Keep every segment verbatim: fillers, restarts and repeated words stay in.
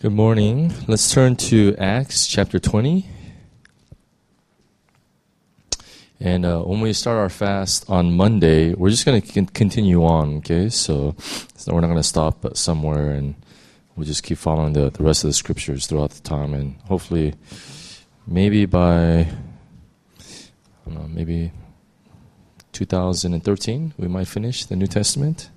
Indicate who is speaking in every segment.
Speaker 1: Good morning. Let's turn to Acts chapter twenty. And uh, when we start our fast on Monday, we're just going to c- continue on, okay? So, so we're not going to stop somewhere, and we'll just keep following the, the rest of the scriptures throughout the time. And hopefully, maybe by, I don't know, maybe two thousand thirteen, we might finish the New Testament.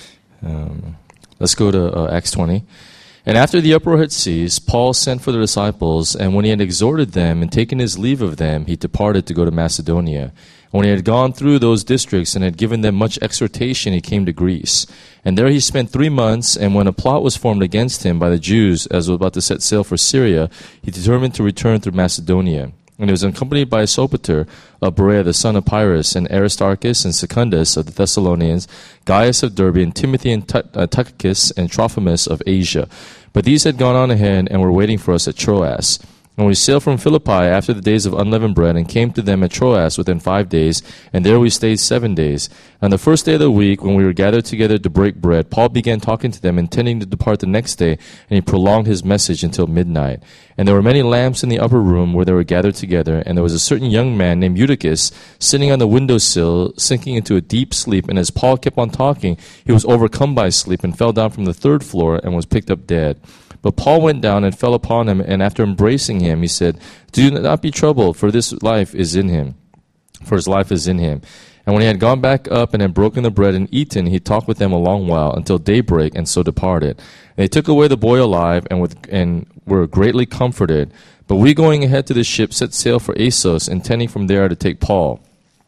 Speaker 1: Um, let's go to uh, Acts twenty. And after the uproar had ceased, Paul sent for the disciples, and when he had exhorted them and taken his leave of them, he departed to go to Macedonia. When he had gone through those districts and had given them much exhortation, he came to Greece. And there he spent three months, and when a plot was formed against him by the Jews as was about to set sail for Syria, he determined to return through Macedonia. And he was accompanied by Sopater of Berea, the son of Pyrrhus, and Aristarchus and Secundus of the Thessalonians, Gaius of Derbe, and Timothy and Tychicus and Trophimus of Asia. But these had gone on ahead and were waiting for us at Troas. And we sailed from Philippi after the days of unleavened bread and came to them at Troas within five days, and there we stayed seven days. On the first day of the week, when we were gathered together to break bread, Paul began talking to them, intending to depart the next day, and he prolonged his message until midnight. And there were many lamps in the upper room where they were gathered together, and there was a certain young man named Eutychus sitting on the windowsill, sinking into a deep sleep. And as Paul kept on talking, he was overcome by sleep and fell down from the third floor and was picked up dead. But Paul went down and fell upon him, and after embracing him, he said, "Do not be troubled, for this life is in him. For his life is in him." And when he had gone back up and had broken the bread and eaten, he talked with them a long while, until daybreak, and so departed. And they took away the boy alive, and, with, and were greatly comforted. But we, going ahead to the ship, set sail for Assos, intending from there to take Paul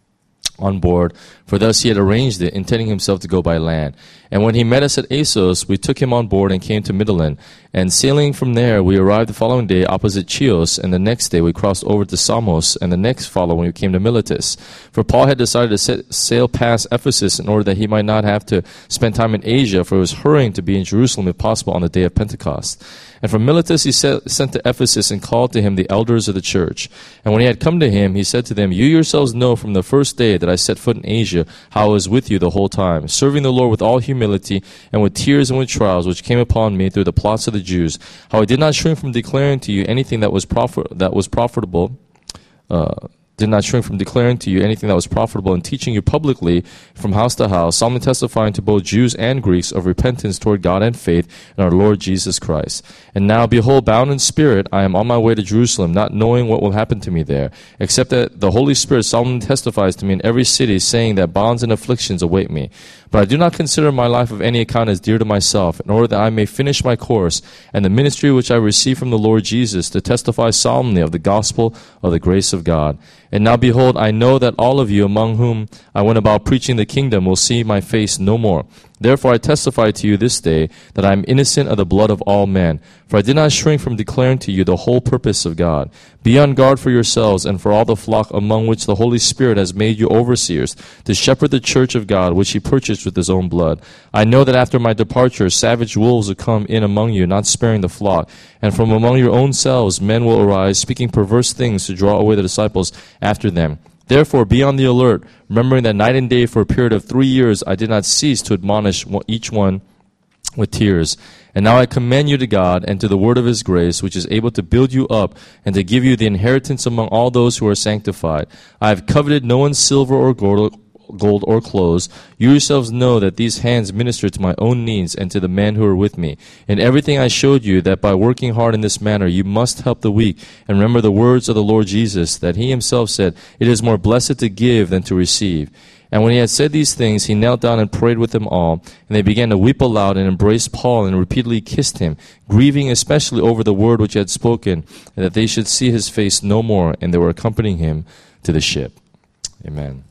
Speaker 1: on board, for thus he had arranged it, intending himself to go by land. And when he met us at Assos, we took him on board and came to Mytilene. And sailing from there, we arrived the following day opposite Chios, and the next day we crossed over to Samos, and the next following we came to Miletus. For Paul had decided to set sail past Ephesus in order that he might not have to spend time in Asia, for he was hurrying to be in Jerusalem if possible on the day of Pentecost. And from Miletus he sent to Ephesus and called to him the elders of the church. And when he had come to him, he said to them, "You yourselves know from the first day that I set foot in Asia how I was with you the whole time, serving the Lord with all humility and with tears and with trials which came upon me through the plots of the Jews, how I did not shrink from declaring to you anything that was profit that was profitable, uh, did not shrink from declaring to you anything that was profitable and teaching you publicly from house to house, solemnly testifying to both Jews and Greeks of repentance toward God and faith in our Lord Jesus Christ. And now, behold, bound in spirit, I am on my way to Jerusalem, not knowing what will happen to me there, except that the Holy Spirit solemnly testifies to me in every city, saying that bonds and afflictions await me. But I do not consider my life of any account as dear to myself, in order that I may finish my course and the ministry which I received from the Lord Jesus, to testify solemnly of the gospel of the grace of God. And now behold, I know that all of you among whom I went about preaching the kingdom will see my face no more. Therefore I testify to you this day that I am innocent of the blood of all men. For I did not shrink from declaring to you the whole purpose of God. Be on guard for yourselves and for all the flock among which the Holy Spirit has made you overseers, to shepherd the church of God, which he purchased with his own blood. I know that after my departure savage wolves will come in among you, not sparing the flock. And from among your own selves men will arise, speaking perverse things to draw away the disciples after them. Therefore, be on the alert, remembering that night and day for a period of three years I did not cease to admonish each one with tears. And now I commend you to God and to the word of his grace, which is able to build you up and to give you the inheritance among all those who are sanctified. I have coveted no one's silver or gold, gold or clothes. You yourselves know that these hands minister to my own needs and to the men who are with me. In everything I showed you that by working hard in this manner you must help the weak, and remember the words of the Lord Jesus, that he himself said, "It is more blessed to give than to receive." And when he had said these things, he knelt down and prayed with them all, and they began to weep aloud and embraced Paul and repeatedly kissed him, grieving especially over the word which he had spoken, and that they should see his face no more, and they were accompanying him to the ship. Amen.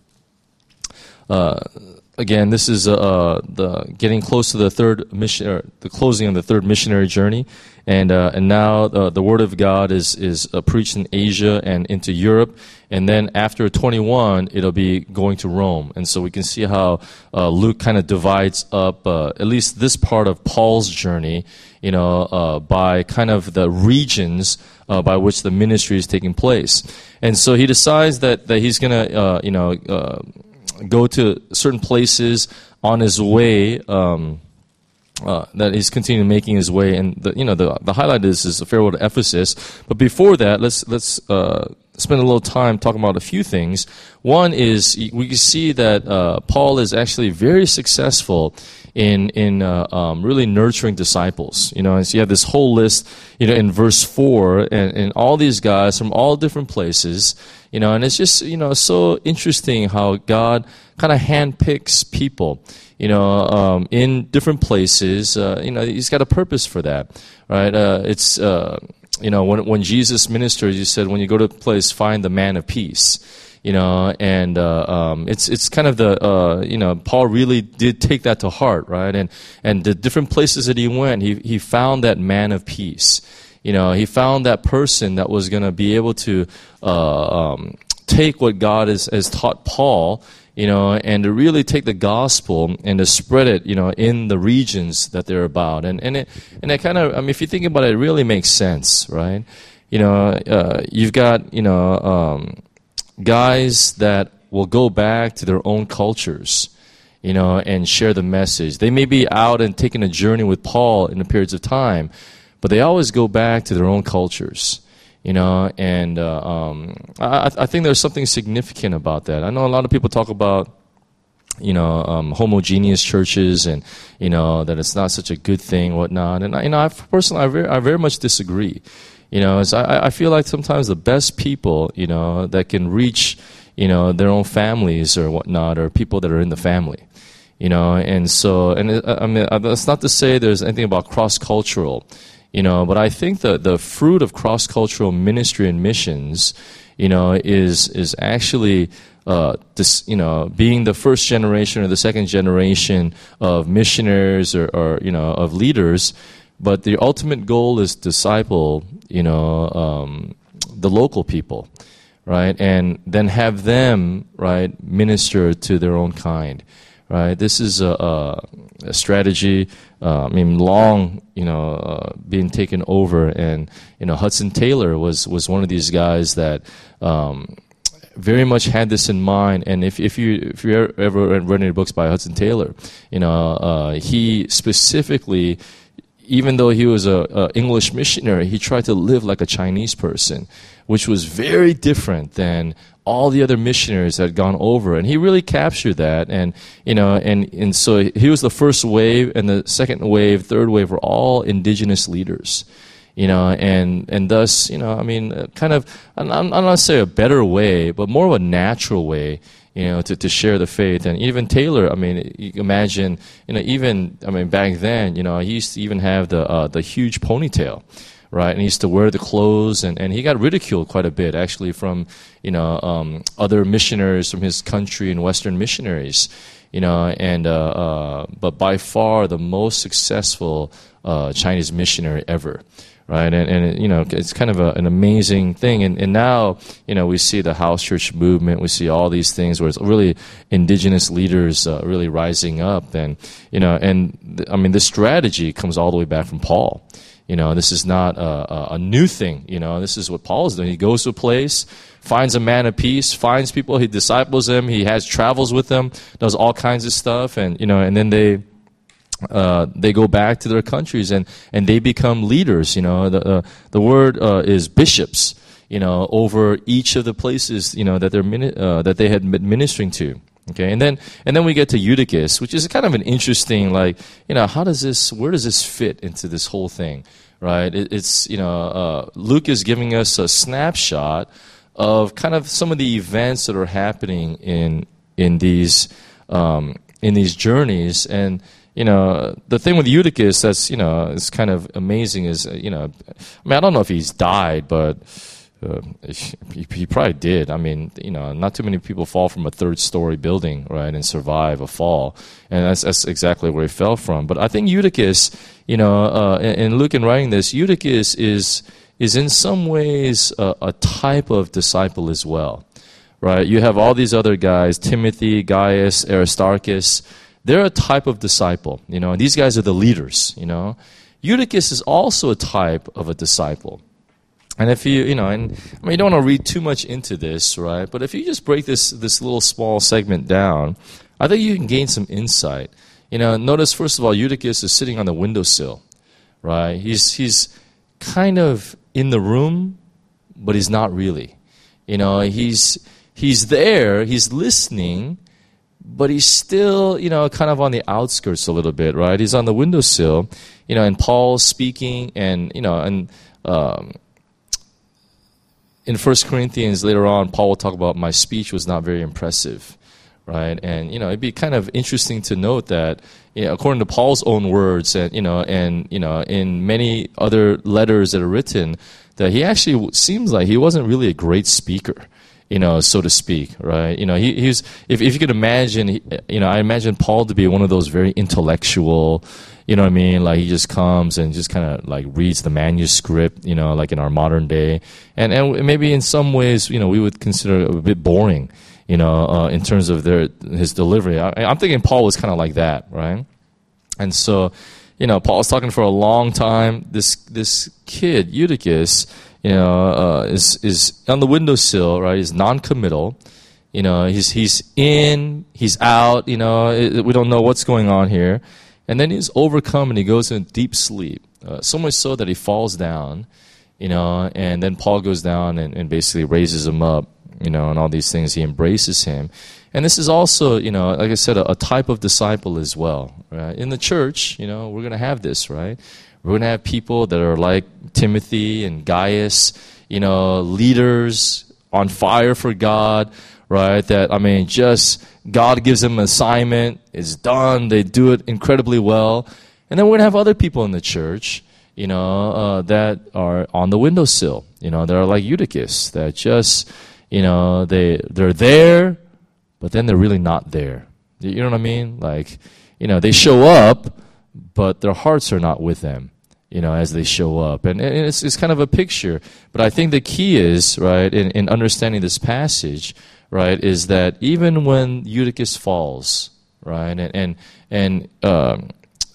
Speaker 1: Uh, again, this is uh, the getting close to the third mission, or the closing of the third missionary journey, and uh, and now uh, the word of God is is uh, preached in Asia and into Europe, and then after twenty-one, it'll be going to Rome, and so we can see how uh, Luke kind of divides up uh, at least this part of Paul's journey, you know, uh, by kind of the regions uh, by which the ministry is taking place, and so he decides that that he's gonna, uh, you know. Uh, go to certain places on his way um, Uh, that he's continuing making his way, and the, you know the the highlight is is the farewell to Ephesus. But before that, let's let's uh, spend a little time talking about a few things. One is we can see that uh, Paul is actually very successful in in uh, um, really nurturing disciples. You know, and so you have this whole list, you know, in verse four, and, and all these guys from all different places. You know, and it's just you know so interesting how God kind of handpicks people. You know, um, in different places, uh, you know, he's got a purpose for that, right? Uh, it's, uh, you know, when when Jesus ministered, he said, when you go to a place, find the man of peace, you know, and uh, um, it's it's kind of the, uh, you know, Paul really did take that to heart, right? And and the different places that he went, he he found that man of peace. You know, he found that person that was going to be able to uh, um, take what God has, has taught Paul, you know, and to really take the gospel and to spread it, you know, in the regions that they're about. And and it and it kind of, I mean, if you think about it, it really makes sense, right? You know, uh, you've got, you know, um, guys that will go back to their own cultures, you know, and share the message. They may be out and taking a journey with Paul in the periods of time, but they always go back to their own cultures. You know, and uh, um, I, I think there's something significant about that. I know a lot of people talk about, you know, um, homogeneous churches, and you know that it's not such a good thing, whatnot. And you know, I personally, I very, I very much disagree. You know, as I, I feel like sometimes the best people, you know, that can reach, you know, their own families or whatnot, are people that are in the family. You know, and so, and it, I mean, that's not to say there's anything about cross-cultural. You know, but I think the the fruit of cross-cultural ministry and missions, you know, is is actually uh, this, you know, being the first generation or the second generation of missionaries or, or you know of leaders, but the ultimate goal is disciple, you know, um, the local people, right, and then have them right minister to their own kind. Right, this is a, a, a strategy. Uh, I mean, long, you know, uh, being taken over, and you know, Hudson Taylor was was one of these guys that um, very much had this in mind. And if if you if you ever read any books by Hudson Taylor, you know, uh, he specifically, even though he was a, a English missionary, he tried to live like a Chinese person, which was very different than all the other missionaries that had gone over. And he really captured that. And, you know, and, and so he was the first wave, and the second wave, third wave were all indigenous leaders. You know, and, and thus, you know, I mean, kind of, I'm, I'm not saying a better way, but more of a natural way, you know, to, to share the faith. And even Taylor, I mean, you can imagine, you know, even, I mean, back then, you know, he used to even have the uh, the huge ponytail, right? And he used to wear the clothes, and, and he got ridiculed quite a bit, actually, from, you know, um, other missionaries from his country and Western missionaries, you know, and, uh, uh, but by far the most successful uh, Chinese missionary ever. Right, and, and you know, it's kind of a, an amazing thing. And, and now, you know, we see the house church movement. We see all these things where it's really indigenous leaders uh, really rising up. And, you know, and th- I mean, this strategy comes all the way back from Paul. You know, this is not a, a new thing. You know, this is what Paul is doing. He goes to a place, finds a man of peace, finds people, he disciples them, he has travels with them, does all kinds of stuff. And, you know, and then they... Uh, they go back to their countries, and, and they become leaders. You know, the uh, the word uh, is bishops. You know, over each of the places, you know, that they're mini- uh, that they had been ministering to. Okay, and then and then we get to Eutychus, which is kind of an interesting, like, you know, how does this, where does this fit into this whole thing, right? It, it's you know, uh, Luke is giving us a snapshot of kind of some of the events that are happening in in these um, in these journeys. And you know, the thing with Eutychus that's, you know, is kind of amazing is, you know, I mean, I don't know if he's died, but uh, he, he probably did. I mean, you know, not too many people fall from a third-story building, right, and survive a fall. And that's, that's exactly where he fell from. But I think Eutychus, you know, uh, in Luke in writing this, Eutychus is, is in some ways a, a type of disciple as well, right? You have all these other guys, Timothy, Gaius, Aristarchus. They're a type of disciple, you know, and these guys are the leaders, you know. Eutychus is also a type of a disciple. And if you, you know, and I mean, you don't want to read too much into this, right? But if you just break this this little small segment down, I think you can gain some insight, You know, notice first of all, Eutychus is sitting on the windowsill, right? He's he's kind of in the room, but he's not really. You know, he's he's there, he's listening, but he's still, you know, kind of on the outskirts a little bit, right? He's on the windowsill, you know, and Paul's speaking, and you know, and um, in First Corinthians later on, Paul will talk about my speech was not very impressive. Right, and you know, it'd be kind of interesting to note that, you know, according to Paul's own words, and you know, and you know, in many other letters that are written, that he actually seems like he wasn't really a great speaker, you know, so to speak. Right, you know, he he's if if you could imagine, you know, I imagine Paul to be one of those very intellectual, you know what I mean? Like he just comes and just kind of like reads the manuscript, you know, like in our modern day, and and maybe in some ways, you know, we would consider it a bit boring. You know, uh, in terms of their his delivery. I, I'm thinking Paul was kind of like that, right? And so, you know, Paul's talking for a long time. This this kid, Eutychus, you know, uh, is is on the windowsill, right? He's non-committal. You know, he's he's in, he's out. You know, it, we don't know what's going on here. And then he's overcome and he goes into deep sleep. Uh, so much so that he falls down. You know, and then Paul goes down and, and basically raises him up. You know, and all these things, he embraces him. And this is also, you know, like I said, a, a type of disciple as well. Right? In the church, you know, we're going to have this, right? We're going to have people that are like Timothy and Gaius, you know, leaders on fire for God, right? That, I mean, just God gives them an assignment, it's done, they do it incredibly well. And then we're going to have other people in the church, you know, uh, that are on the windowsill, you know, that are like Eutychus, that just... You know, they, they're there, but then they're really not there. You know what I mean? Like, you know, they show up, but their hearts are not with them, you know, as they show up. And, and it's, it's kind of a picture. But I think the key is, right, in, in understanding this passage, right, is that even when Eutychus falls, right, and, and, and um,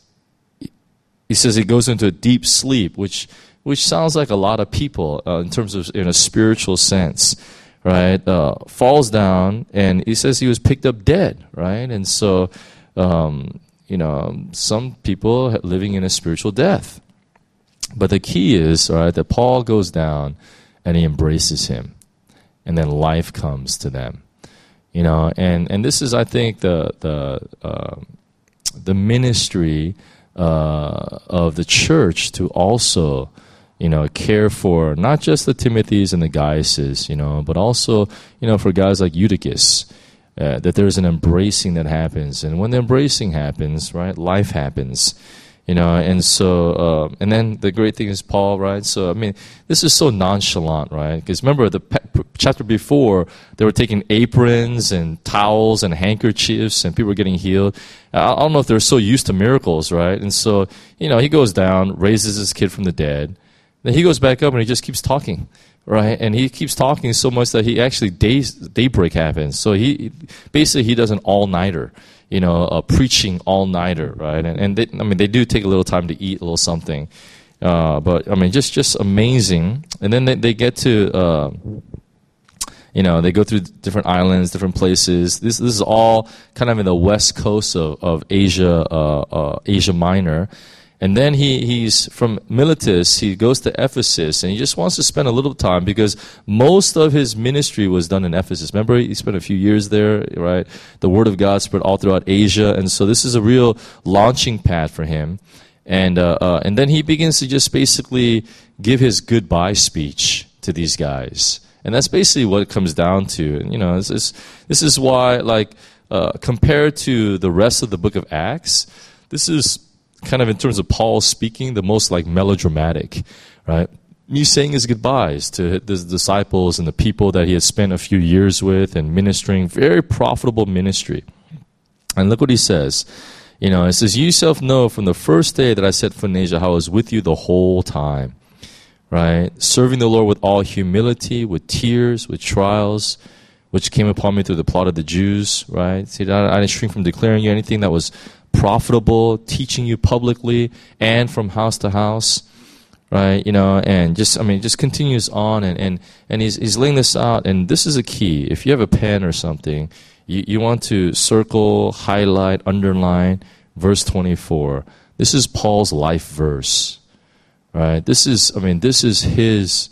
Speaker 1: he says he goes into a deep sleep, which, which sounds like a lot of people uh, in terms of, in a spiritual sense. Right, uh, falls down, and he says he was picked up dead, right? And so, um, you know, some people living in a spiritual death. But the key is, right, that Paul goes down, and he embraces him, and then life comes to them, you know. And, and this is, I think, the the uh, the ministry uh, of the church to also. You know, care for not just the Timothys and the Gaiuses, you know, but also, you know, for guys like Eutychus, uh, that there's an embracing that happens. And when the embracing happens, right, life happens, you know, and so, uh, and then the great thing is Paul, right? So, I mean, this is so nonchalant, right? Because remember, the pe- chapter before, they were taking aprons and towels and handkerchiefs, and people were getting healed. I, I don't know if they're so used to miracles, right? And so, you know, he goes down, raises his kid from the dead. Then he goes back up and he just keeps talking, right? And he keeps talking so much that he actually days, daybreak happens. So he basically he does an all-nighter, you know, a preaching all-nighter, right? And and they, I mean they do take a little time to eat a little something, uh, but I mean just just amazing. And then they they get to, uh, you know, they go through different islands, different places. This this is all kind of in the west coast of of Asia, uh, uh, Asia Minor. And then he, he's from Miletus, he goes to Ephesus, and he just wants to spend a little time because most of his ministry was done in Ephesus. Remember, he spent a few years there, right? The Word of God spread all throughout Asia, and so this is a real launching pad for him. And uh, uh, and then he begins to just basically give his goodbye speech to these guys. And that's basically what it comes down to. And, you know, this is, this is why, like, uh, compared to the rest of the book of Acts, this is kind of in terms of Paul speaking, the most like melodramatic, right? He's saying his goodbyes to the disciples and the people that he had spent a few years with and ministering, very profitable ministry. And look what he says. You know, it says, you yourself know from the first day that I set foot in Asia how I was with you the whole time, right? Serving the Lord with all humility, with tears, with trials, which came upon me through the plot of the Jews, right? See, I, I didn't shrink from declaring you anything that was profitable, teaching you publicly and from house to house, right? You know, and just, I mean, just continues on, and, and, and he's, he's laying this out, and this is a key. If you have a pen or something, you, you want to circle, highlight, underline, verse twenty-four. This is Paul's life verse, right? This is, I mean, this is his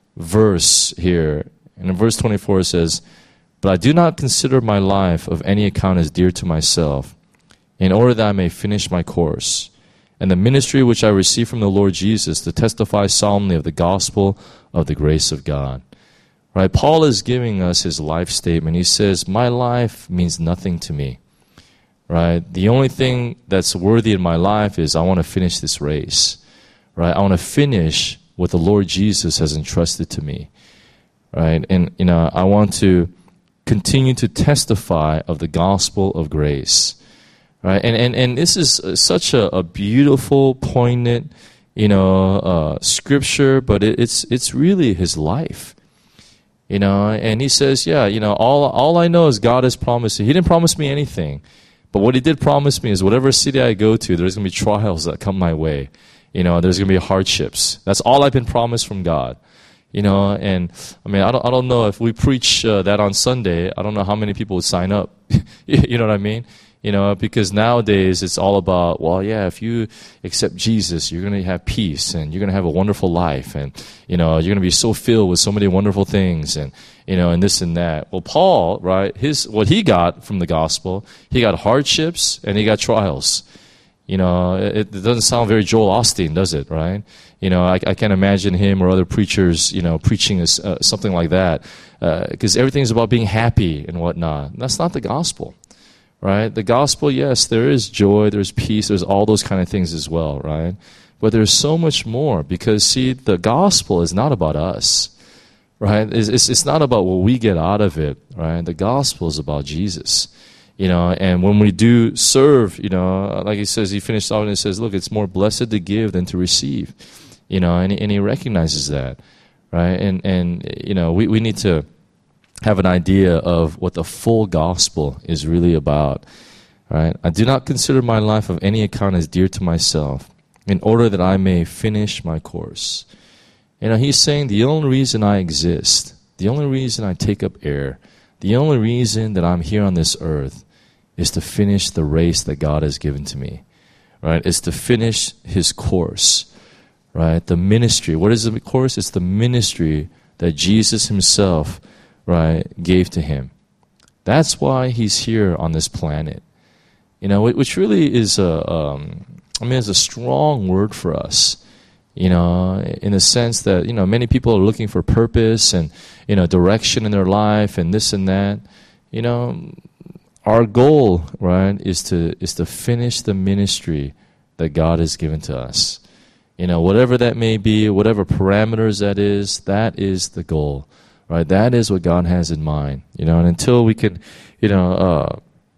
Speaker 1: verse here. And in verse twenty-four it says, "But I do not consider my life of any account as dear to myself, in order that I may finish my course, and the ministry which I received from the Lord Jesus to testify solemnly of the gospel of the grace of God." Right? Paul is giving us his life statement. He says, my life means nothing to me. Right? The only thing that's worthy in my life is I want to finish this race. Right? I want to finish what the Lord Jesus has entrusted to me. Right? And, you know, I want to continue to testify of the gospel of grace. Right? And, and, and this is such a, a beautiful, poignant, you know, uh, scripture, but it, it's, it's really his life. You know, and he says, yeah, you know, all all I know is God has promised. He didn't promise me anything. But what he did promise me is whatever city I go to, there's going to be trials that come my way. You know, there's going to be hardships. That's all I've been promised from God. You know, and I mean, I don't, I don't know if we preach uh, that on Sunday, I don't know how many people would sign up. You know what I mean? You know, because nowadays it's all about, well, yeah, if you accept Jesus, you're going to have peace and you're going to have a wonderful life. And, you know, you're going to be so filled with so many wonderful things and, you know, and this and that. Well, Paul, right, his, what he got from the gospel, he got hardships and he got trials. You know, it, it doesn't sound very Joel Osteen, does it, right? You know, I, I can't imagine him or other preachers, you know, preaching a, uh, something like that. Because uh, everything's about being happy and whatnot. That's not the gospel. Right? The gospel, yes, there is joy, there's peace, there's all those kind of things as well, right? But there's so much more because, see, the gospel is not about us, right? It's, it's, it's not about what we get out of it, right? The gospel is about Jesus, you know, and when we do serve, you know, like he says, he finished off and he says, look, it's more blessed to give than to receive, you know, and, and he recognizes that, right? And, and you know, we, we need to have an idea of what the full gospel is really about, right? I do not consider my life of any account as dear to myself, in order that I may finish my course. You know, he's saying the only reason I exist, the only reason I take up air, the only reason that I'm here on this earth is to finish the race that God has given to me, right? It's to finish his course, right? The ministry. What is the course? It's the ministry that Jesus himself, right, gave to him. That's why he's here on this planet. You know, which really is a, um, I mean, it's a strong word for us. You know, in the sense that, you know, many people are looking for purpose and, you know, direction in their life and this and that. You know, our goal, right, is to is to finish the ministry that God has given to us. You know, whatever that may be, whatever parameters that is, that is the goal. Right, that is what God has in mind, you know. And until we can, you know, uh,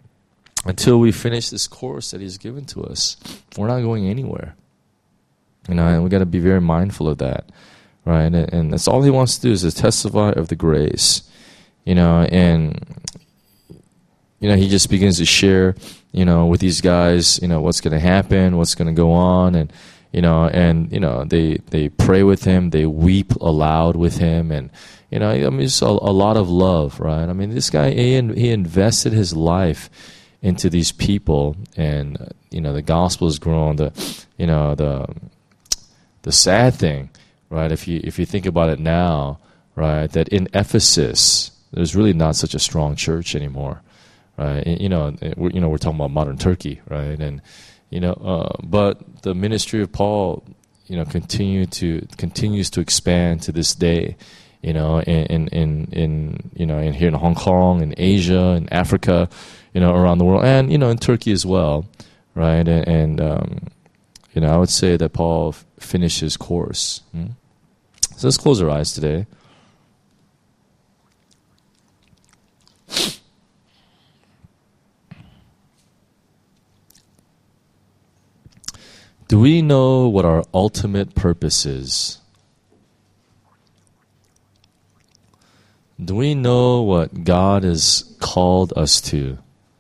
Speaker 1: until we finish this course that He's given to us, we're not going anywhere. You know, and we got to be very mindful of that, right? And, and that's all He wants to do is to testify of the grace, you know. And you know, He just begins to share, you know, with these guys, you know, what's going to happen, what's going to go on, and you know, and you know, they they pray with Him, they weep aloud with Him, and you know, I mean, it's a, a lot of love, right? I mean, this guy, he, he invested his life into these people, and you know, the gospel has grown. The, you know, the the sad thing, right? If you if you think about it now, right, that in Ephesus, there's really not such a strong church anymore, right? And, you know, we're, you know, we're talking about modern Turkey, right? And you know, uh, but the ministry of Paul, you know, continue to continues to expand to this day. You know, in, in, in, you know, in here in Hong Kong, in Asia, in Africa, you know, around the world, and, you know, in Turkey as well, right? And, and um, you know, I would say that Paul f- finished his course. Hmm? So let's close our eyes today. Do we know what our ultimate purpose is? Do we know what God has called us to?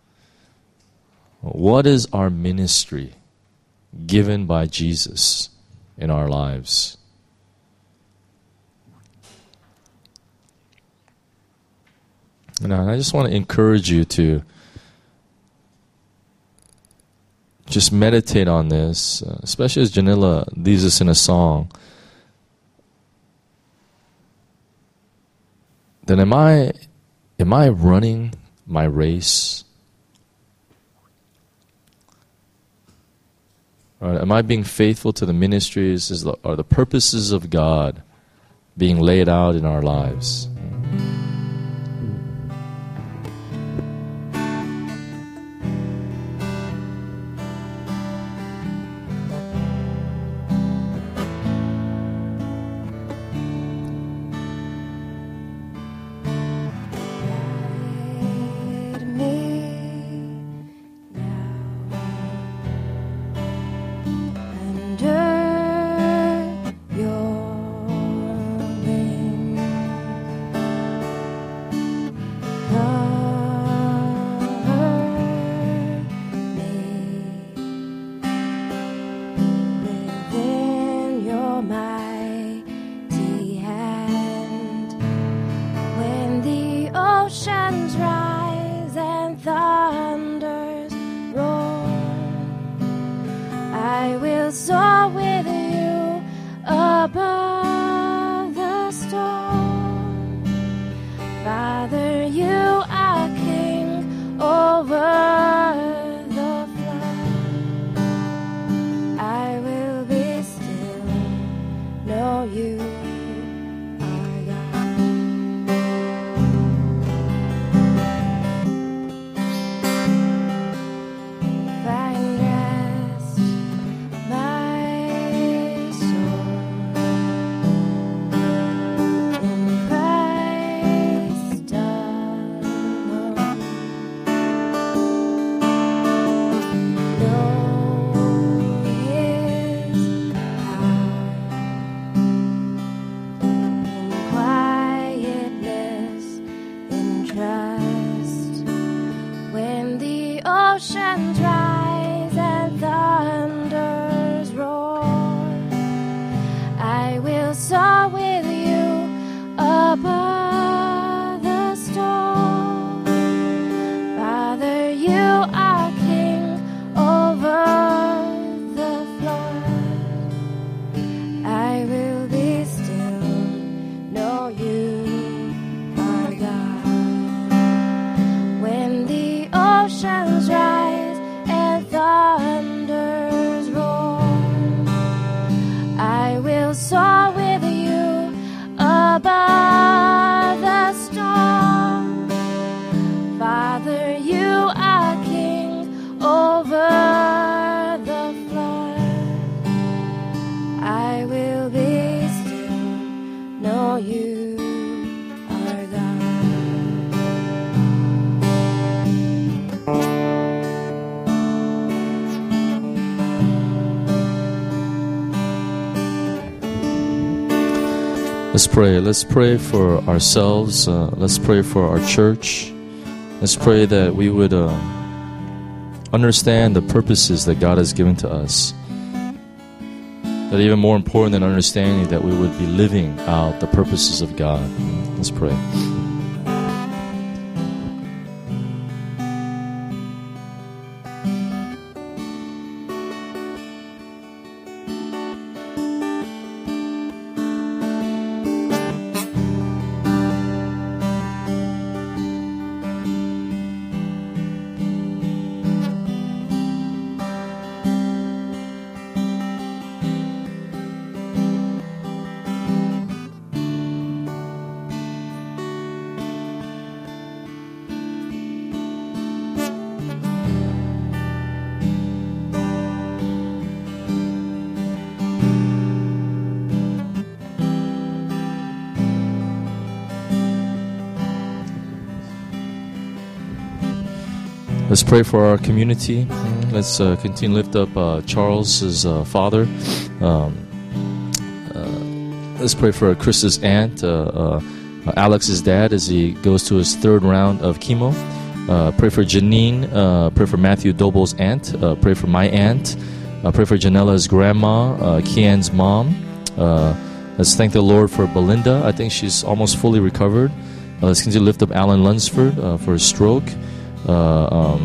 Speaker 1: What is our ministry given by Jesus in our lives? And I just want to encourage you to just meditate on this, uh, especially as Janilla leads us in a song. Then am I, am I running my race? Right, am I being faithful to the ministries? Is the, are the purposes of God being laid out in our lives? Let's pray. Let's pray for ourselves. Uh, let's pray for our church. Let's pray that we would uh, understand the purposes that God has given to us. That even more important than understanding, that we would be living out the purposes of God. Let's pray. Let's pray for our community. Let's uh, continue to lift up uh, Charles's uh, father. Um, uh, let's pray for Chris's aunt, uh, uh, Alex's dad, as he goes to his third round of chemo. Uh, pray for Janine. Uh, pray for Matthew Doble's aunt. Uh, pray for my aunt. Uh, pray for Janella's grandma, uh, Kian's mom. Uh, let's thank the Lord for Belinda. I think she's almost fully recovered. Uh, let's continue to lift up Alan Lunsford uh, for his stroke. Uh, um,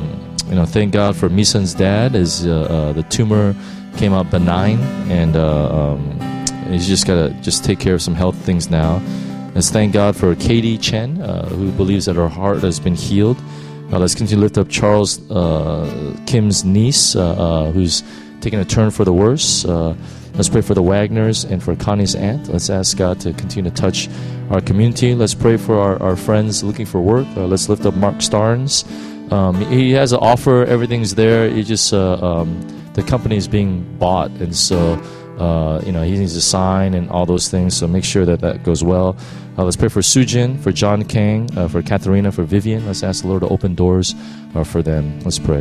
Speaker 1: you know, thank God for Misun's dad, as uh, uh, the tumor came out benign, and uh, um, he's just got to just take care of some health things now. Let's thank God for Katie Chen, uh, who believes that her heart has been healed. Uh, let's continue to lift up Charles uh, Kim's niece, uh, uh, who's taking a turn for the worse. Uh, let's pray for the Wagners and for Connie's aunt. Let's ask God to continue to touch our community. Let's pray for our, our friends looking for work. Uh, let's lift up Mark Starnes. Um, he has an offer. Everything's there. He just uh, um, the company is being bought, and so uh, you know he needs to sign and all those things. So make sure that that goes well. Uh, let's pray for Sujin, for John Kang, uh, for Katharina, for Vivian. Let's ask the Lord to open doors uh, for them. Let's pray.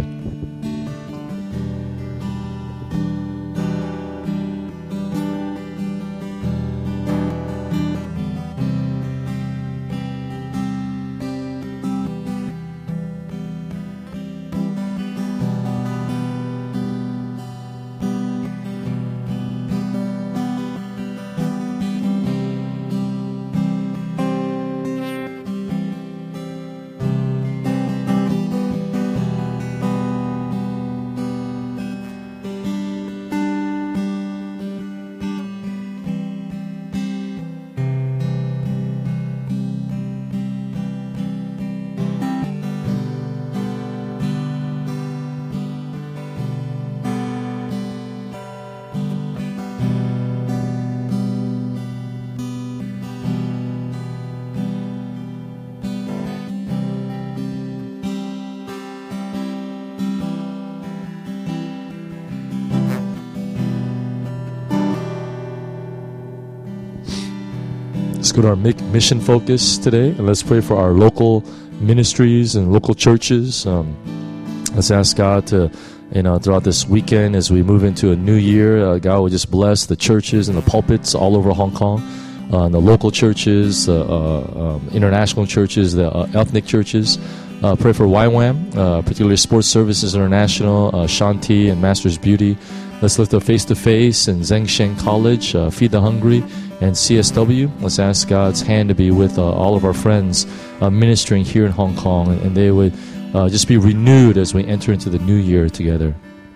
Speaker 1: Let's go to our mission focus today, and let's pray for our local ministries and local churches. Um, let's ask God to, you know, throughout this weekend as we move into a new year, uh, God will just bless the churches and the pulpits all over Hong Kong, uh, and the local churches, uh, uh, um, international churches, the uh, ethnic churches. Uh, pray for Y WAM, uh, particularly Sports Services International, uh, Shanti and Masters Beauty. Let's lift up Face to Face and Zhengshan College, uh, Feed the Hungry, and C S W. Let's ask God's hand to be with uh, all of our friends uh, ministering here in Hong Kong, and, and they would uh, just be renewed as we enter into the new year together.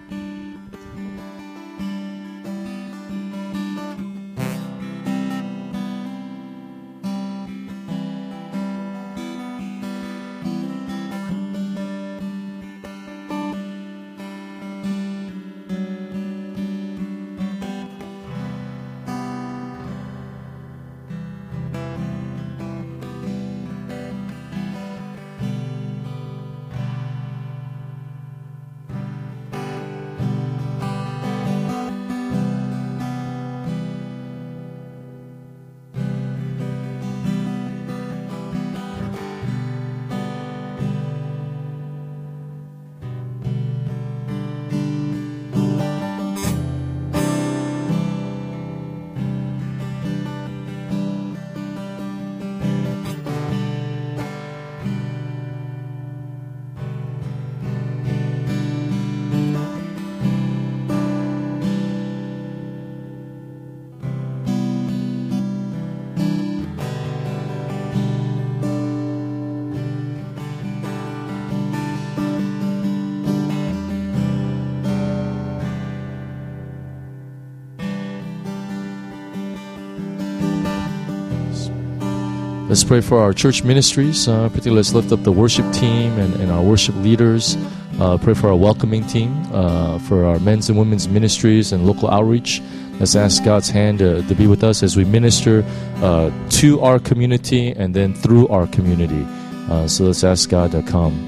Speaker 1: Let's pray for our church ministries. Uh, particularly, let's lift up the worship team and, and our worship leaders. Uh, pray for our welcoming team, uh, for our men's and women's ministries and local outreach. Let's ask God's hand to, to be with us as we minister uh, to our community and then through our community. Uh, so let's ask God to come.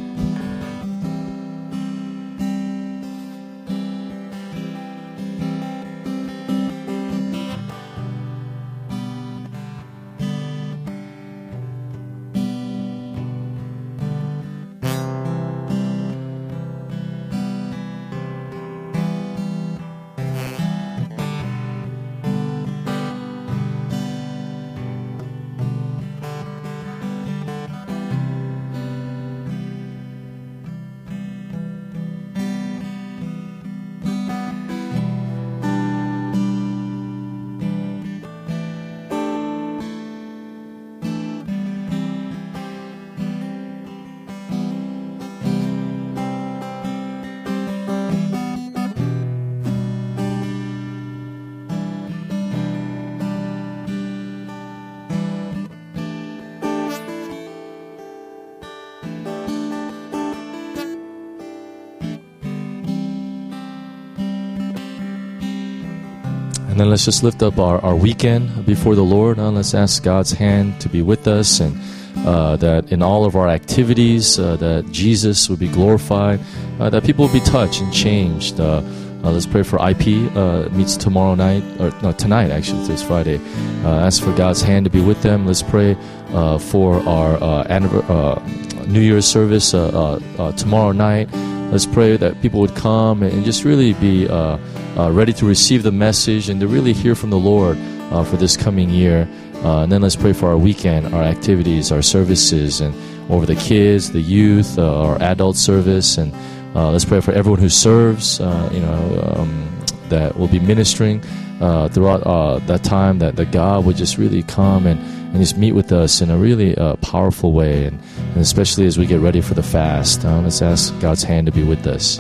Speaker 1: then let's just lift up our, our weekend before the Lord. Uh, let's ask God's hand to be with us, and uh, that in all of our activities, uh, that Jesus would be glorified, uh, that people would be touched and changed. Uh, uh, let's pray for I P. Uh, meets tomorrow night, or no, tonight actually. Today's Friday. Uh, ask for God's hand to be with them. Let's pray uh, for our uh, anniver- uh, New Year's service uh, uh, uh, tomorrow night. Let's pray that people would come and just really be uh, uh, ready to receive the message and to really hear from the Lord uh, for this coming year. Uh, and then let's pray for our weekend, our activities, our services, and over the kids, the youth, uh, our adult service. And uh, let's pray for everyone who serves, uh, you know, um, that will be ministering uh, throughout uh, that time, that, that God would just really come and, and just meet with us in a really uh, powerful way. And, and especially as we get ready for the fast, uh, let's ask God's hand to be with us.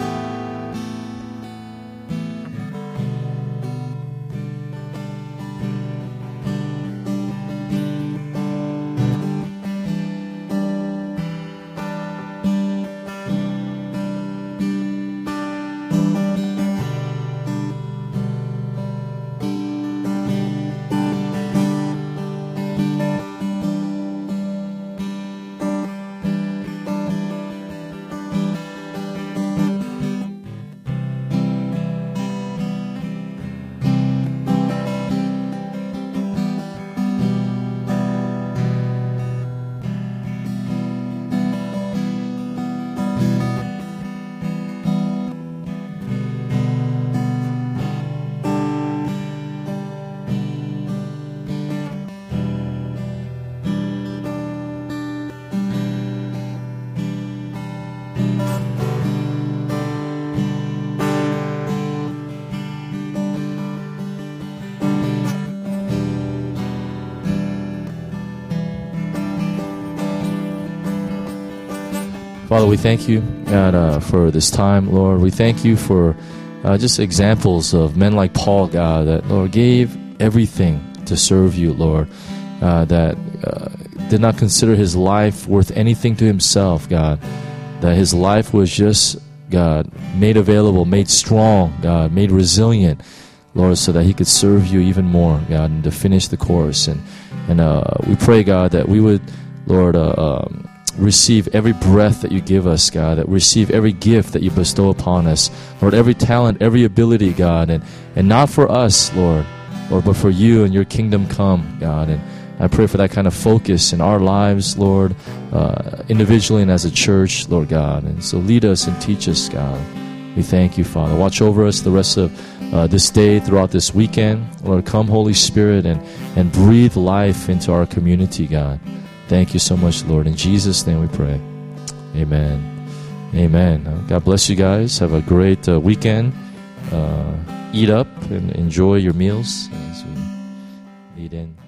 Speaker 1: Father, we thank you, God, uh, for this time, Lord. We thank you for uh, just examples of men like Paul, God, that, Lord, gave everything to serve you, Lord, uh, that uh, did not consider his life worth anything to himself, God, that his life was just, God, made available, made strong, God, made resilient, Lord, so that he could serve you even more, God, and to finish the course. And, and uh, we pray, God, that we would, Lord, uh, um, receive every breath that you give us, God, that we receive every gift that you bestow upon us, Lord, every talent, every ability, God, and, and not for us, Lord, Lord, but for you and your kingdom come, God. And I pray for that kind of focus in our lives, Lord, uh, individually and as a church, Lord God. And so lead us and teach us, God. We thank you, Father. Watch over us the rest of uh, this day, throughout this weekend. Lord, come, Holy Spirit, and, and breathe life into our community, God. Thank you so much, Lord. In Jesus' name we pray. Amen. Amen. Uh, God bless you guys. Have a great uh, weekend. Uh, eat up and enjoy your meals as we lead in.